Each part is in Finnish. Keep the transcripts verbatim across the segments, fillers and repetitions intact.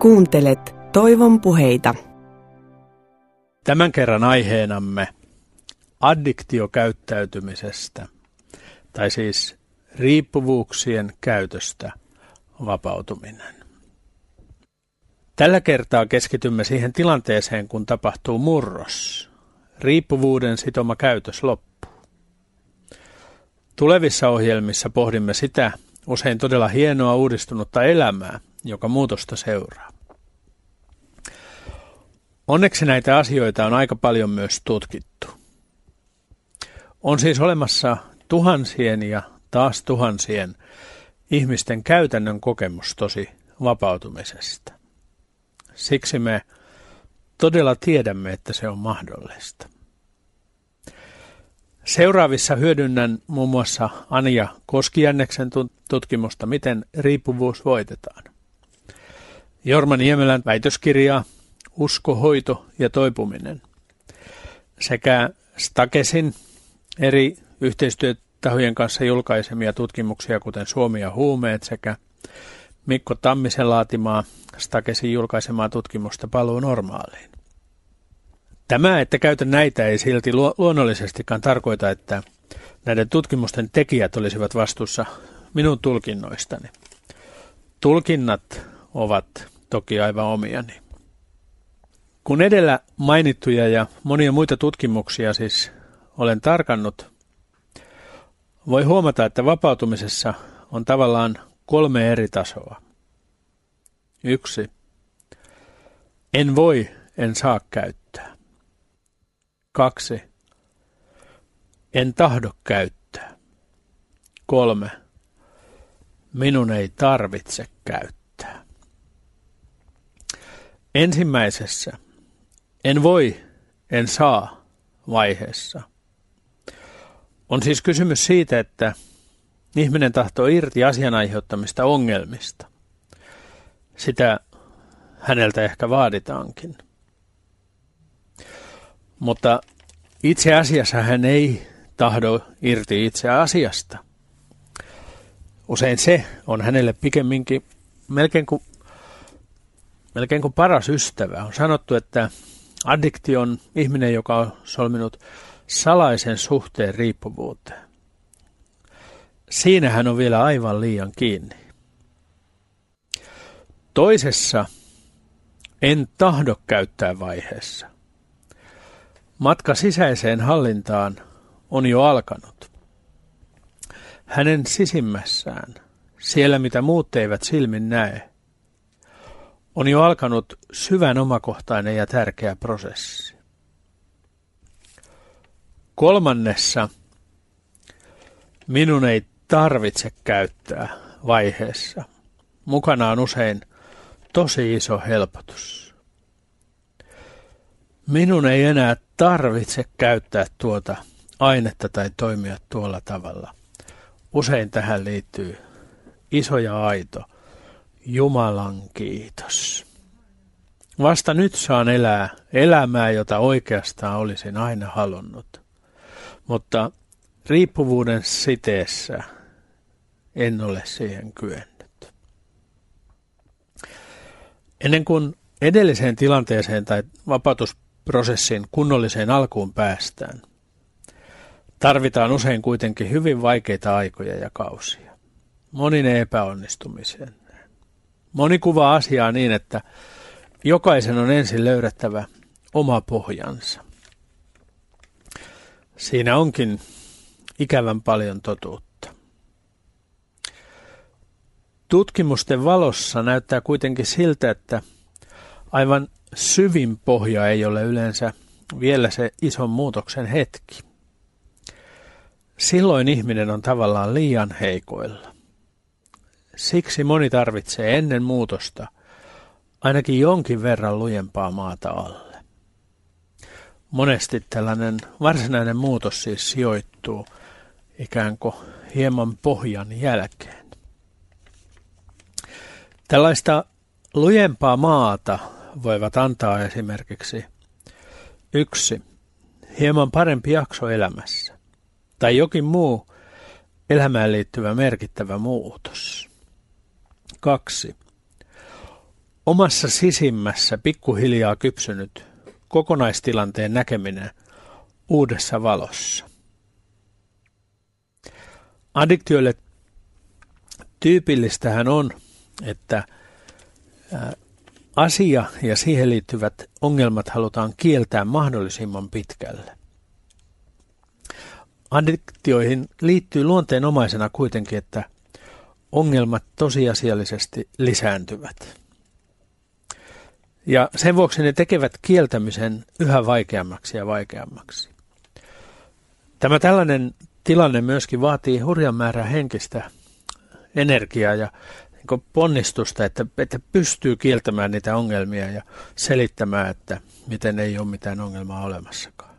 Kuuntelet Toivon puheita. Tämän kerran aiheenamme addiktiokäyttäytymisestä, tai siis riippuvuuksien käytöstä vapautuminen. Tällä kertaa keskitymme siihen tilanteeseen, kun tapahtuu murros. Riippuvuuden sitoma käytös loppuu. Tulevissa ohjelmissa pohdimme sitä usein todella hienoa uudistunutta elämää, joka muutosta seuraa. Onneksi näitä asioita on aika paljon myös tutkittu. On siis olemassa tuhansien ja taas tuhansien ihmisten käytännön kokemus tosi vapautumisesta. Siksi me todella tiedämme, että se on mahdollista. Seuraavissa hyödynnän muun muassa Anja Koskijänneksen tutkimusta, miten riippuvuus voitetaan. Jorma Niemelän väitöskirjaa Usko, hoito ja toipuminen sekä Stakesin eri yhteistyötahojen kanssa julkaisemia tutkimuksia, kuten Suomi ja huumeet, sekä Mikko Tammisen laatimaa Stakesin julkaisemaa tutkimusta Paluu normaaliin. Tämä, että käytän näitä, ei silti luonnollisestikaan tarkoita, että näiden tutkimusten tekijät olisivat vastuussa minun tulkinnoistani. Tulkinnat ovat toki aivan omiani. Kun edellä mainittuja ja monia muita tutkimuksia siis olen tarkannut, voi huomata, että vapautumisessa on tavallaan kolme eri tasoa. Yksi. En voi, en saa käyttää. Kaksi. En tahdo käyttää. Kolme. Minun ei tarvitse käyttää. Ensimmäisessä en voi, en saa vaiheessa on siis kysymys siitä, että ihminen tahtoo irti asian aiheuttamista ongelmista. Sitä häneltä ehkä vaaditaankin. Mutta itse asiassa hän ei tahdo irti itse asiasta. Usein se on hänelle pikemminkin melkein kuin, melkein kuin paras ystävä. On sanottu, että addikti on ihminen, joka on solminut salaisen suhteen riippuvuuteen. Siinä hän on vielä aivan liian kiinni. Toisessa en tahdo käyttää vaiheessa. Matka sisäiseen hallintaan on jo alkanut. Hänen sisimmässään, siellä mitä muut eivät silmin näe, on jo alkanut syvän omakohtainen ja tärkeä prosessi. Kolmannessa minun ei tarvitse käyttää vaiheessa. Mukana on usein tosi iso helpotus. Minun ei enää tarvitse käyttää tuota ainetta tai toimia tuolla tavalla. Usein tähän liittyy iso ja aito Jumalan kiitos. Vasta nyt saan elää elämää, jota oikeastaan olisin aina halunnut. Mutta riippuvuuden siteessä en ole siihen kyennyt. Ennen kuin edelliseen tilanteeseen tai vapautusprosessin kunnolliseen alkuun päästään, tarvitaan usein kuitenkin hyvin vaikeita aikoja ja kausia. Monine epäonnistumiseen. Moni kuvaa asiaa niin, että jokaisen on ensin löydettävä oma pohjansa. Siinä onkin ikävän paljon totuutta. Tutkimusten valossa näyttää kuitenkin siltä, että aivan syvin pohja ei ole yleensä vielä se ison muutoksen hetki. Silloin ihminen on tavallaan liian heikoilla. Siksi moni tarvitsee ennen muutosta ainakin jonkin verran lujempaa maata alle. Monesti tällainen varsinainen muutos siis sijoittuu ikään kuin hieman pohjan jälkeen. Tällaista lujempaa maata voivat antaa esimerkiksi yksi, hieman parempi jakso elämässä tai jokin muu elämään liittyvä merkittävä muutos. Kaksi, omassa sisimmässä pikkuhiljaa kypsynyt kokonaistilanteen näkeminen uudessa valossa. Addiktioille tyypillistähän on, että asia ja siihen liittyvät ongelmat halutaan kieltää mahdollisimman pitkälle. Addiktioihin liittyy luonteenomaisena kuitenkin, että ongelmat tosiasiallisesti lisääntyvät. Ja sen vuoksi ne tekevät kieltämisen yhä vaikeammaksi ja vaikeammaksi. Tämä tällainen tilanne myöskin vaatii hurjan määrän henkistä energiaa ja niin ponnistusta, että, että pystyy kieltämään niitä ongelmia ja selittämään, että miten ei ole mitään ongelmaa olemassakaan.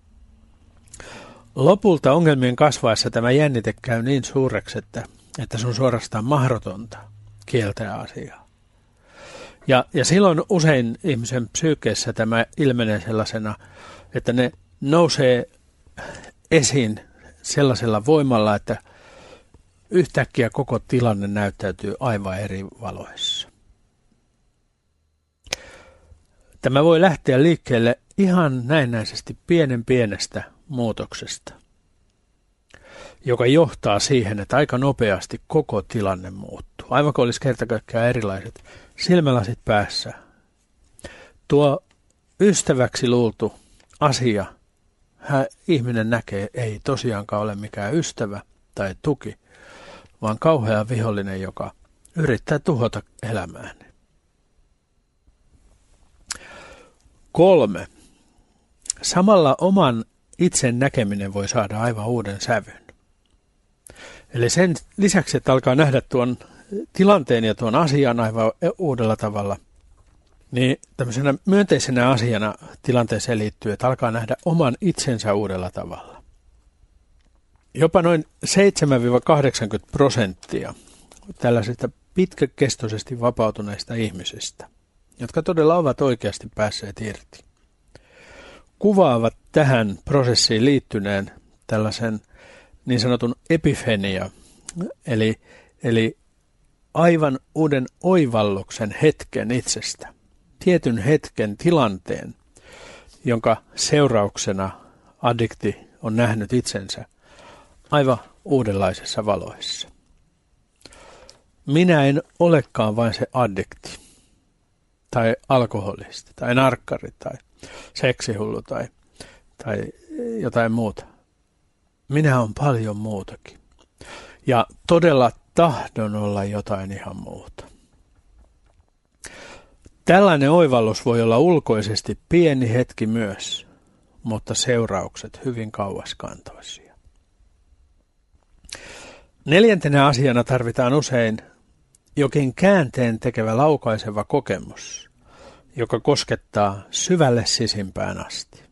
Lopulta ongelmien kasvaessa tämä jännite käy niin suureksi, että, että se on suorastaan mahdotonta kieltää asiaa. Ja, ja silloin usein ihmisen psyykeessä tämä ilmenee sellaisena, että ne nousee esiin sellaisella voimalla, että yhtäkkiä koko tilanne näyttäytyy aivan eri valoissa. Tämä voi lähteä liikkeelle ihan näennäisesti pienen pienestä muutoksesta, joka johtaa siihen, että aika nopeasti koko tilanne muuttuu. Aivan kuin olisi kerta kaikkiaan erilaiset silmälasit päässä. Tuo ystäväksi luultu asia, hän, ihminen näkee, ei tosiaankaan ole mikään ystävä tai tuki, vaan kauhea vihollinen, joka yrittää tuhota elämään. Kolme. Samalla oman itsen näkeminen voi saada aivan uuden sävyn. Eli sen lisäksi, että alkaa nähdä tuon tilanteen ja tuon asian aivan uudella tavalla, niin tämmöisenä myönteisenä asiana tilanteeseen liittyy, että alkaa nähdä oman itsensä uudella tavalla. Jopa noin seitsemästä kahdeksaankymmeneen prosenttia tällaisista pitkäkestoisesti vapautuneista ihmisistä, jotka todella ovat oikeasti päässeet irti, kuvaavat tähän prosessiin liittyneen tällaisen niin sanotun epifenia, eli, eli aivan uuden oivalluksen hetken itsestä, tietyn hetken tilanteen, jonka seurauksena addikti on nähnyt itsensä aivan uudenlaisessa valoissa. Minä en olekaan vain se addikti, tai alkoholisti, tai narkkari, tai seksihullu, tai, tai jotain muuta. Minä olen paljon muutakin. Ja todella tahdon olla jotain ihan muuta. Tällainen oivallus voi olla ulkoisesti pieni hetki myös, mutta seuraukset hyvin kauaskantoisia. Neljäntenä asiana tarvitaan usein jokin käänteen tekevä laukaiseva kokemus, joka koskettaa syvälle sisimpään asti.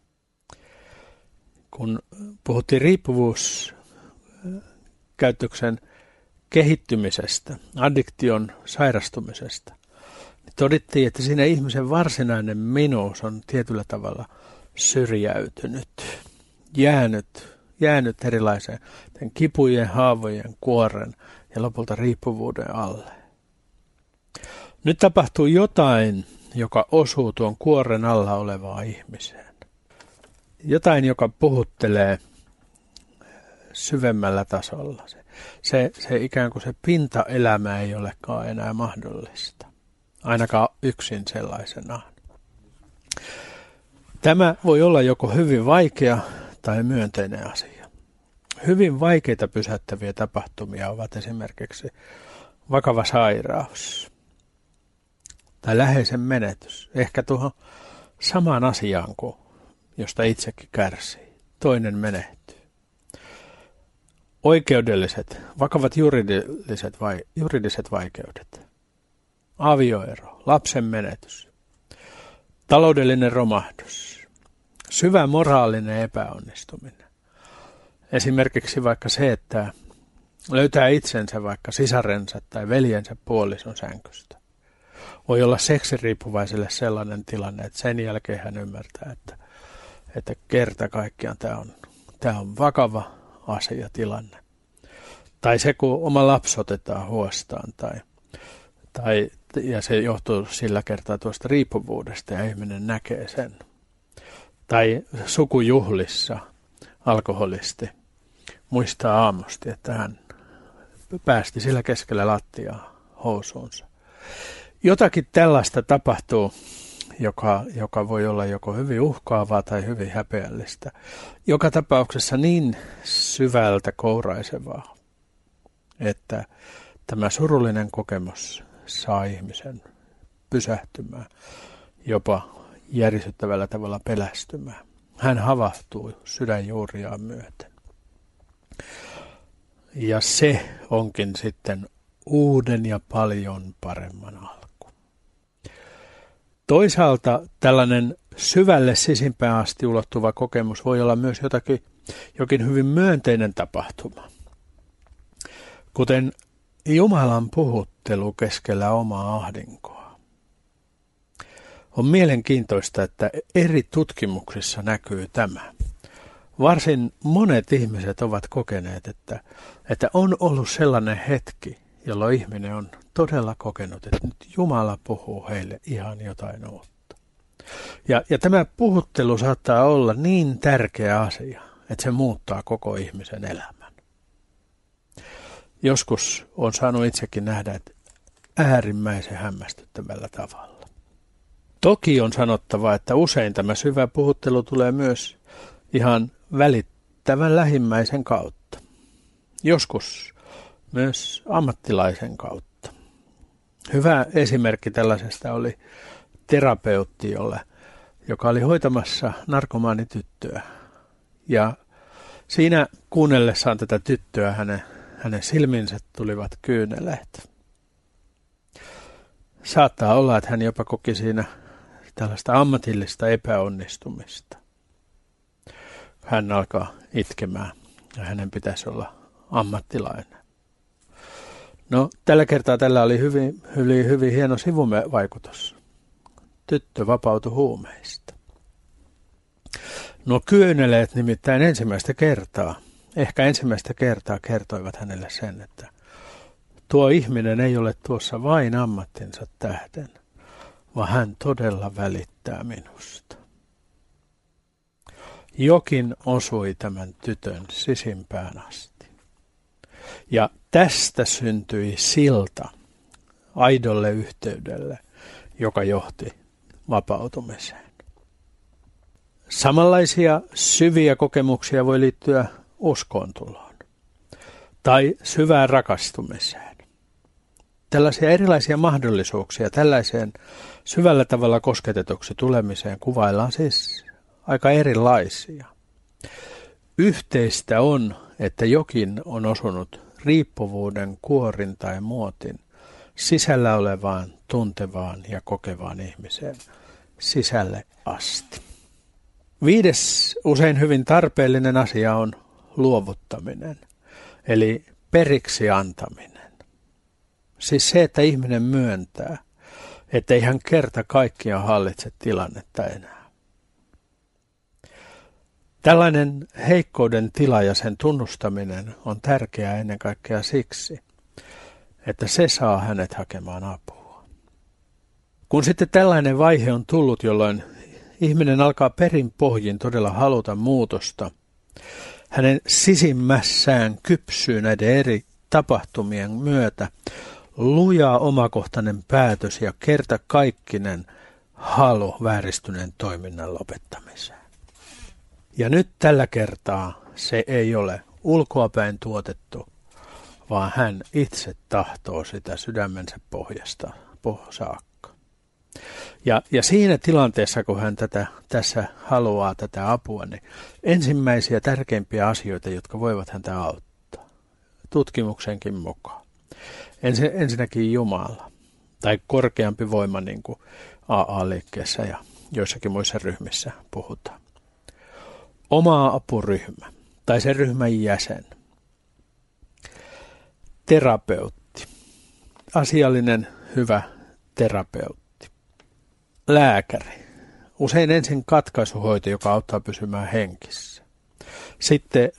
Kun puhuttiin riippuvuuskäytöksen kehittymisestä, addiktion sairastumisesta, niin todettiin, että siinä ihmisen varsinainen minuus on tietyllä tavalla syrjäytynyt, jäänyt, jäänyt erilaiseen kipujen, haavojen, kuoren ja lopulta riippuvuuden alle. Nyt tapahtuu jotain, joka osuu tuon kuoren alla olevaan ihmiseen. Jotain, joka puhuttelee syvemmällä tasolla. Se, se, se ikään kuin se pintaelämä ei olekaan enää mahdollista. Ainakaan yksin sellaisenaan. Tämä voi olla joko hyvin vaikea tai myönteinen asia. Hyvin vaikeita pysäyttäviä tapahtumia ovat esimerkiksi vakava sairaus tai läheisen menetys. Ehkä tuohon samaan asiaan kuin josta itsekin kärsii. Toinen menehtyy. Oikeudelliset, vakavat juridiset, vai, juridiset vaikeudet. Avioero, lapsen menetys. Taloudellinen romahdus. Syvä moraalinen epäonnistuminen. Esimerkiksi vaikka se, että löytää itsensä vaikka sisarensa tai veljensä puolison sänkystä. Voi olla seksiriippuvaiselle sellainen tilanne, että sen jälkeen hän ymmärtää, että, että kerta kaikkiaan tämä on, tämä on vakava asia, tilanne. Tai se, kun oma lapsi otetaan huostaan tai, Tai, ja se johtuu sillä kertaa tuosta riippuvuudesta ja ihminen näkee sen. Tai sukujuhlissa alkoholisti muistaa aamusti, että hän päästi sillä keskellä lattiaa housuunsa. Jotakin tällaista tapahtuu, joka, joka voi olla joko hyvin uhkaavaa tai hyvin häpeällistä. Joka tapauksessa niin syvältä kouraisevaa, että tämä surullinen kokemus saa ihmisen pysähtymään, jopa järisyttävällä tavalla pelästymään. Hän havahtuu sydänjuuriaan myöten. Ja se onkin sitten uuden ja paljon paremman alku. Toisaalta tällainen syvälle sisimpään asti ulottuva kokemus voi olla myös jotakin, jokin hyvin myönteinen tapahtuma. Kuten Jumalan puhuttelu keskellä omaa ahdinkoa. On mielenkiintoista, että eri tutkimuksissa näkyy tämä. Varsin monet ihmiset ovat kokeneet, että, että on ollut sellainen hetki, jolloin ihminen on todella kokenut, että nyt Jumala puhuu heille ihan jotain uutta. Ja, ja tämä puhuttelu saattaa olla niin tärkeä asia, että se muuttaa koko ihmisen elämän. Joskus on saanut itsekin nähdä, että äärimmäisen hämmästyttävällä tavalla. Toki on sanottava, että usein tämä syvä puhuttelu tulee myös ihan välittävän lähimmäisen kautta. Joskus myös ammattilaisen kautta. Hyvä esimerkki tällaisesta oli terapeutti, jolle, joka oli hoitamassa narkomaanityttöä. Ja siinä kuunnellessaan tätä tyttöä hänen, hänen silminsä tulivat kyyneleet. Saattaa olla, että hän jopa koki siinä tällaista ammatillista epäonnistumista. Hän alkaa itkemään ja hänen pitäisi olla ammattilainen. No, tällä kertaa tällä oli hyvin, hyvin, hyvin hieno sivuvaikutus. Tyttö vapautui huumeista. No kyyneleet nimittäin ensimmäistä kertaa, ehkä ensimmäistä kertaa kertoivat hänelle sen, että tuo ihminen ei ole tuossa vain ammattinsa tähden, vaan hän todella välittää minusta. Jokin osui tämän tytön sisimpään asti. Ja tästä syntyi silta aidolle yhteydelle, joka johti vapautumiseen. Samanlaisia syviä kokemuksia voi liittyä uskoontuloon tai syvään rakastumiseen. Tällaisia erilaisia mahdollisuuksia tällaiseen syvällä tavalla kosketetuksi tulemiseen kuvaillaan siis aika erilaisia. Yhteistä on, että jokin on osunut riippuvuuden kuorin tai muotin sisällä olevaan, tuntevaan ja kokevaan ihmiseen sisälle asti. Viides usein hyvin tarpeellinen asia on luovuttaminen, eli periksi antaminen. Siis se, että ihminen myöntää, ettei hän kerta kaikkiaan hallitse tilannetta enää. Tällainen heikkouden tila ja sen tunnustaminen on tärkeää ennen kaikkea siksi, että se saa hänet hakemaan apua. Kun sitten tällainen vaihe on tullut, jolloin ihminen alkaa perin pohjin todella haluta muutosta, hänen sisimmässään kypsyy näiden eri tapahtumien myötä luja omakohtainen päätös ja kertakaikkinen halu vääristyneen toiminnan lopettamiseen. Ja nyt tällä kertaa se ei ole ulkoapäin tuotettu, vaan hän itse tahtoo sitä sydämensä pohjasta saakka. Ja, ja siinä tilanteessa, kun hän tätä, tässä haluaa tätä apua, niin ensimmäisiä tärkeimpiä asioita, jotka voivat häntä auttaa, tutkimuksenkin mukaan. Ensin, ensinnäkin Jumala, tai korkeampi voima, niin kuin A A-liikkeessä ja joissakin muissa ryhmissä puhutaan. Oma apuryhmä, tai sen ryhmän jäsen. Terapeutti, asiallinen, hyvä terapeutti. Lääkäri, usein ensin katkaisuhoito, joka auttaa pysymään henkissä. Sitten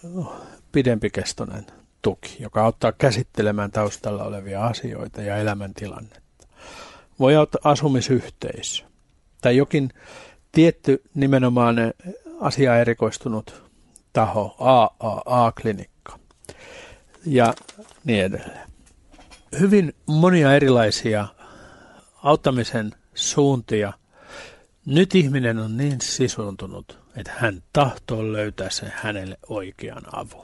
pidempikestoinen tuki, joka auttaa käsittelemään taustalla olevia asioita ja elämäntilannetta. voi olla asumisyhteisö tai jokin tietty nimenomaan asiaan erikoistunut taho, A A A-klinikka ja niin edelleen. Hyvin monia erilaisia auttamisen suuntia. Nyt ihminen on niin sisuntunut, että hän tahtoo löytää sen hänelle oikean avun.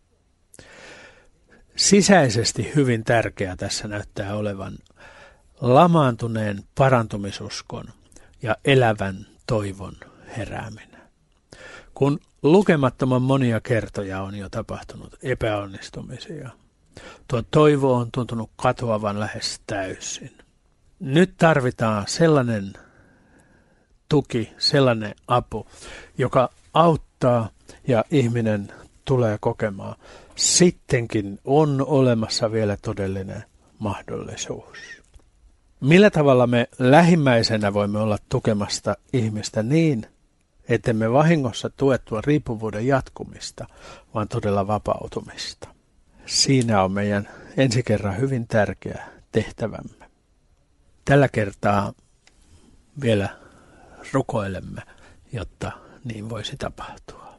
Sisäisesti hyvin tärkeää tässä näyttää olevan lamaantuneen parantumisuskon ja elävän toivon herääminen. Kun lukemattoman monia kertoja on jo tapahtunut epäonnistumisia, tuo toivo on tuntunut katoavan lähes täysin. Nyt tarvitaan sellainen tuki, sellainen apu, joka auttaa ja ihminen tulee kokemaan. Sittenkin on olemassa vielä todellinen mahdollisuus. Millä tavalla me lähimmäisenä voimme olla tukemasta ihmistä niin, ettemme vahingossa tue tuon riippuvuuden jatkumista, vaan todella vapautumista? Siinä on meidän ensi kerran hyvin tärkeä tehtävämme. Tällä kertaa vielä rukoilemme, jotta niin voisi tapahtua.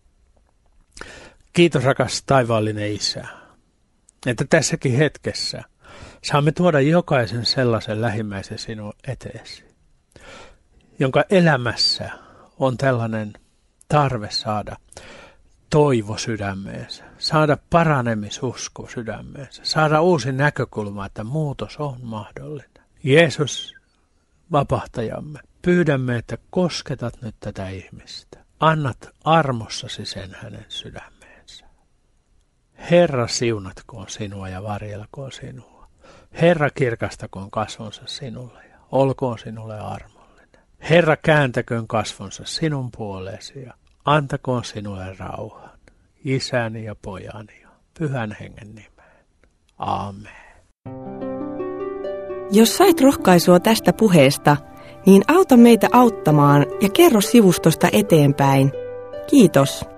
Kiitos rakas taivaallinen Isä, että tässäkin hetkessä saamme tuoda jokaisen sellaisen lähimmäisen sinun eteesi, jonka elämässä on tällainen tarve saada toivo sydämeensä, saada paranemisusko sydämeensä, saada uusi näkökulma, että muutos on mahdollinen. Jeesus, vapahtajamme, pyydämme, että kosketat nyt tätä ihmistä. Annat armossasi sen hänen sydämeensä. Herra, siunatkoon sinua ja varjelkoon sinua. Herra, kirkastakoon kasvonsa sinulle ja olkoon sinulle armollinen. Herra, kääntäköön kasvonsa sinun puoleesi ja antakoon sinulle rauhan. Isäni ja pojani ja Pyhän Hengen nimeen. Aamen. Jos sait rohkaisua tästä puheesta, niin auta meitä auttamaan ja kerro sivustosta eteenpäin. Kiitos.